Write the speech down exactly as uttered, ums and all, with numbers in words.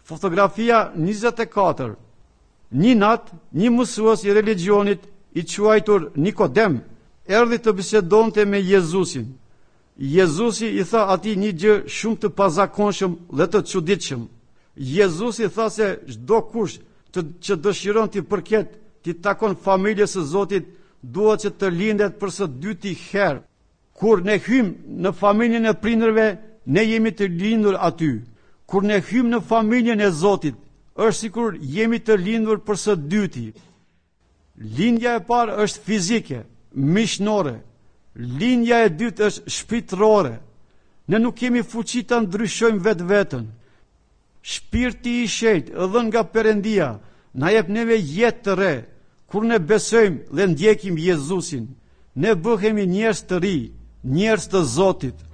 Fotografia njëzet e katër. Një natë, një mësues i religionit i quajtur Nikodem erdhi të bisedonte me Jezusin. Jezusi i tha atij një gjë shumë të pazakonshëm dhe të çuditshëm. Jezusi tha se çdo kush të, që dëshiron të përket të takon familjes së Zotit, duhet që të lindet për së dyti herë. Kur ne hym në familjen e prindërve, ne jemi të lindur aty. Kur ne hym në familjen e Zotit, është sikur jemi të lindur për së dyti. Lindja e parë është fizike, mishnore. Lindja e dytë është shpirtërore. Ne nuk kemi fuqi ta ndryshojmë vetveten. Shpirti i shenjtë, dhënë nga Perëndia, na jep neve jetë të re. Kur ne besojmë dhe ndjekim Jezusin, ne bëhemi njerëz të ri, njerëz të Zotit.